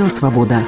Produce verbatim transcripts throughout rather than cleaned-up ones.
Радио «Свобода».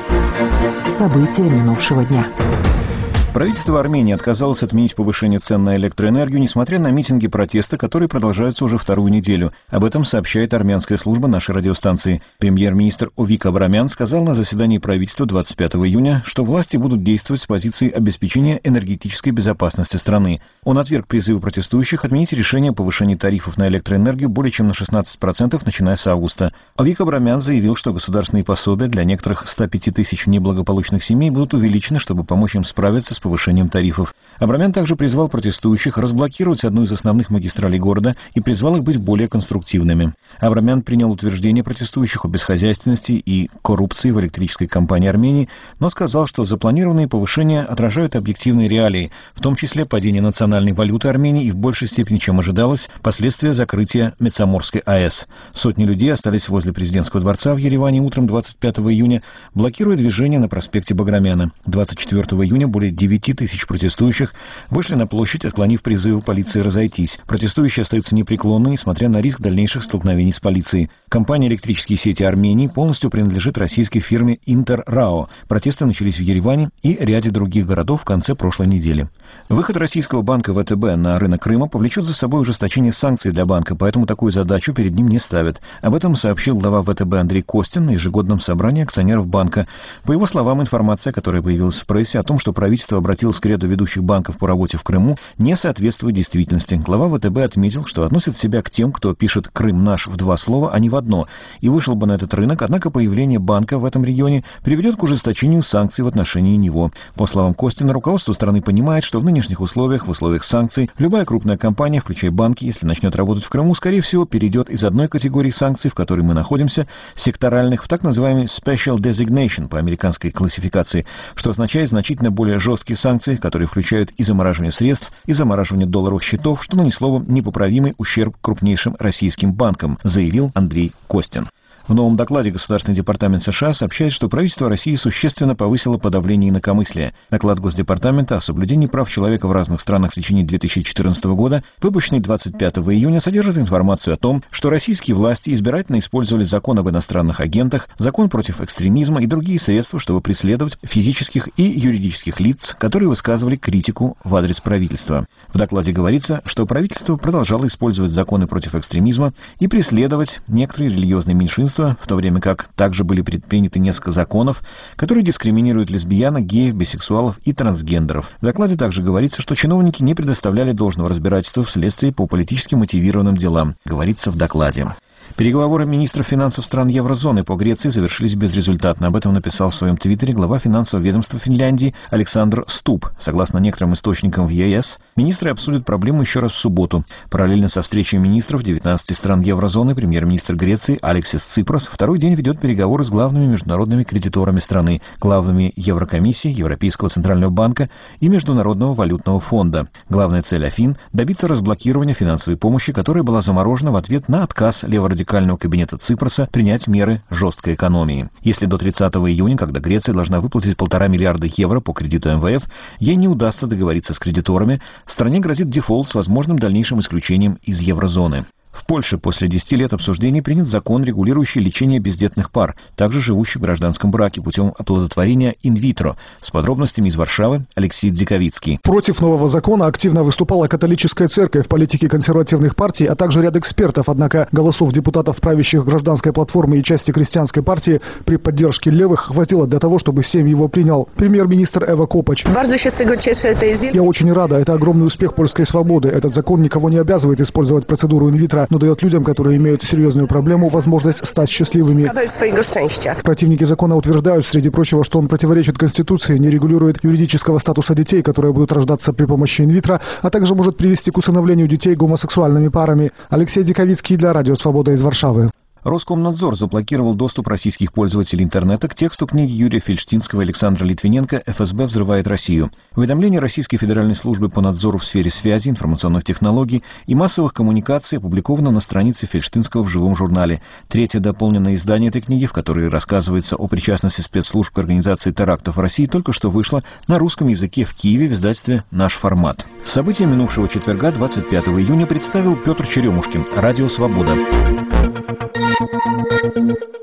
События минувшего дня. Правительство Армении отказалось отменить повышение цен на электроэнергию, несмотря на митинги протеста, которые продолжаются уже вторую неделю. Об этом сообщает армянская служба нашей радиостанции. Премьер-министр Овик Абрамян сказал на заседании правительства двадцать пятого июня, что власти будут действовать с позиции обеспечения энергетической безопасности страны. Он отверг призывы протестующих отменить решение о повышении тарифов на электроэнергию более чем на шестнадцать процентов, начиная с августа. Овик Абрамян заявил, что государственные пособия для некоторых ста пяти тысяч неблагополучных семей будут увеличены, чтобы помочь им справиться с повышением тарифов. Абрамян также призвал протестующих разблокировать одну из основных магистралей города и призвал их быть более конструктивными. Абрамян принял утверждение протестующих о бесхозяйственности и коррупции в электрической компании Армении, но сказал, что запланированные повышения отражают объективные реалии, в том числе падение национальной валюты Армении и в большей степени, чем ожидалось, последствия закрытия Метсаморской АЭС. Сотни людей остались возле президентского дворца в Ереване утром двадцать пятого июня, блокируя движение на проспекте Баграмяна. двадцать четвёртого июня более девяти тысяч протестующих вышли на площадь, отклонив призывы полиции разойтись. Протестующие остаются непреклонны, несмотря на риск дальнейших столкновений с полицией. Компания «Электрические сети Армении» полностью принадлежит российской фирме «Интеррао». Протесты начались в Ереване и ряде других городов в конце прошлой недели. Выход российского банка ВТБ на рынок Крыма повлечет за собой ужесточение санкций для банка, поэтому такую задачу перед ним не ставят. Об этом сообщил глава ВТБ Андрей Костин на ежегодном собрании акционеров банка. По его словам, информация, которая появилась в прессе о том, что правительство обратилось к ряду ведущих банков по работе в Крыму, не соответствует действительности. Глава ВТБ отметил, что относит себя к тем, кто пишет «Крым наш» в два слова, а не в одно, и вышел бы на этот рынок, однако появление банка в этом регионе приведет к ужесточению санкций в отношении него. По словам Костина, руководство страны понимает, что в нынешних условиях, в условиях санкций, любая крупная компания, включая банки, если начнет работать в Крыму, скорее всего, перейдет из одной категории санкций, в которой мы находимся, секторальных, в так называемый Special Designation по американской классификации, что означает значительно более жесткие санкции, которые включают и замораживание средств, и замораживание долларовых счетов, что нанесло бы непоправимый ущерб крупнейшим российским банкам, заявил Андрей Костин. В новом докладе Государственный департамент США сообщает, что правительство России существенно повысило подавление инакомыслия. Доклад Госдепартамента о соблюдении прав человека в разных странах в течение две тысячи четырнадцатого года, выпущенный двадцать пятого июня, содержит информацию о том, что российские власти избирательно использовали закон об иностранных агентах, закон против экстремизма и другие средства, чтобы преследовать физических и юридических лиц, которые высказывали критику в адрес правительства. В докладе говорится, что правительство продолжало использовать законы против экстремизма и преследовать некоторые религиозные меньшинства, в то время как также были предприняты несколько законов, которые дискриминируют лесбиянок, геев, бисексуалов и трансгендеров. В докладе также говорится, что чиновники не предоставляли должного разбирательства в следствии по политически мотивированным делам, говорится в докладе. Переговоры министров финансов стран еврозоны по Греции завершились безрезультатно. Об этом написал в своем твиттере глава финансового ведомства Финляндии Александр Стуб. Согласно некоторым источникам в ЕС, министры обсудят проблему еще раз в субботу. Параллельно со встречей министров девятнадцати стран еврозоны премьер-министр Греции Алексис Ципрос второй день ведет переговоры с главными международными кредиторами страны, главными Еврокомиссии, Европейского центрального банка и Международного валютного фонда. Главная цель Афин – добиться разблокирования финансовой помощи, которая была заморожена в ответ на отказ леворадикального кабинета Ципроса принять меры жесткой экономии. Если до тридцатого июня, когда Греция должна выплатить полтора миллиарда евро по кредиту эм вэ эф, ей не удастся договориться с кредиторами, стране грозит дефолт с возможным дальнейшим исключением из еврозоны. В Польше после десяти лет обсуждений принят закон, регулирующий лечение бездетных пар, также живущих в гражданском браке путем оплодотворения инвитро. С подробностями из Варшавы Алексей Дзиковицкий. Против нового закона активно выступала католическая церковь, политики консервативных партий, а также ряд экспертов. Однако голосов депутатов правящих гражданской платформы и части крестьянской партии при поддержке левых хватило для того, чтобы Сейм его принял. Премьер-министр Эва Копач. Я очень рада. Это огромный успех польской свободы. Этот закон никого не обязывает использовать процедуру инвитро, но дает людям, которые имеют серьезную проблему, возможность стать счастливыми. Противники закона утверждают, среди прочего, что он противоречит Конституции, не регулирует юридического статуса детей, которые будут рождаться при помощи инвитро, а также может привести к усыновлению детей гомосексуальными парами. Алексей Диковицкий для Радио Свобода из Варшавы. Роскомнадзор заблокировал доступ российских пользователей интернета к тексту книги Юрия Фельштинского и Александра Литвиненко «эф эс бэ взрывает Россию». Уведомление Российской Федеральной службы по надзору в сфере связи, информационных технологий и массовых коммуникаций опубликовано на странице Фельштинского в живом журнале. Третье дополненное издание этой книги, в которой рассказывается о причастности спецслужб к организации терактов в России, только что вышло на русском языке в Киеве в издательстве «Наш формат». События минувшего четверга, двадцать пятого июня, представил Петр Черемушкин, Радио Свобода. Thank you.